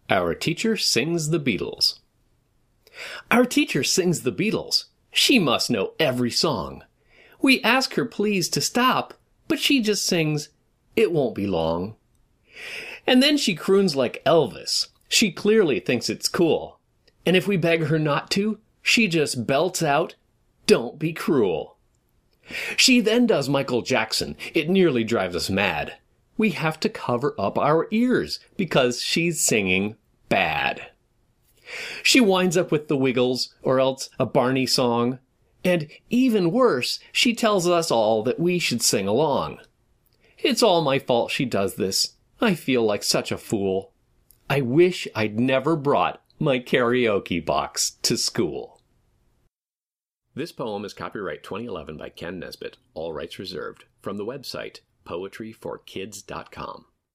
Our teacher sings the Beatles. Our teacher sings the Beatles. She must know every song. We ask her please to stop, but she just sings, "It won't be long." And then she croons like Elvis. She clearly thinks it's cool. And if we beg her not to, she just belts out, "Don't be cruel." She then does Michael Jackson. It nearly drives us mad. We have to cover up our ears because she's singing bad. She winds up with the Wiggles or else a Barney song. And even worse, she tells us all that we should sing along. It's all my fault she does this. I feel like such a fool. I wish I'd never brought my karaoke box to school. This poem is copyright 2011 by Ken Nesbitt, all rights reserved, from the website poetryforkids.com.